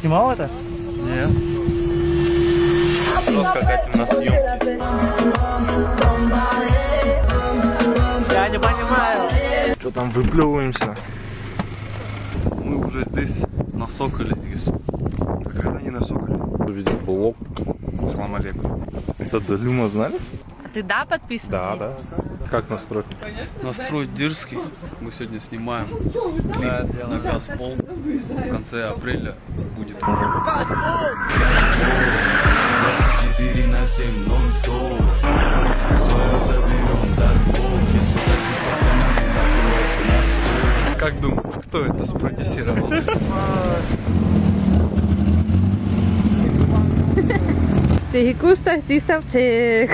снимал это? Нет. Жестко катим на съемки. Я не понимаю. Что там, выплевываемся? Мы уже здесь на Соколе. Когда не на Соколе? Видел блог. Салам алейкум. Это Далюма, знали? А ты подписан? Да. Как настроить? Настрой дерзкий. Мы сегодня снимаем клип на Газпол. В конце апреля будет. 24/7 нон-стоп. Свое заберем до сбоку. Все так же с пацанами накрывайте на стол. Как думаешь, кто это спродюсировал? Tsihi kusta tistab tsik.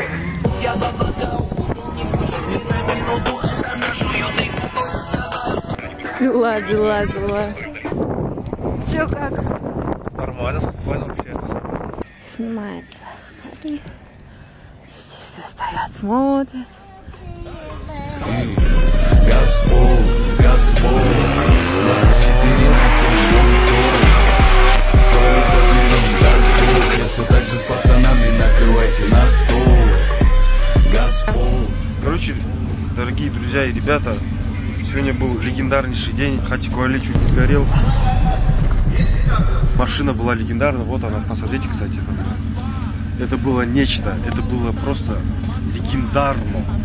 Дела. Чё, как? Нормально, спокойно вообще. Снимается. Смотри. Здесь все стоят, смотрят. Газпол, Газпол. 24/7 нон-стоп. Свое заберем до сбоку. Все так же с пацанами накрывайте на стол. Газпол. Короче, дорогие друзья и ребята, сегодня был легендарнейший день. Хатикуале чуть не сгорел. Машина была легендарна. Вот она, посмотрите, кстати. Это было нечто. Это было просто легендарно.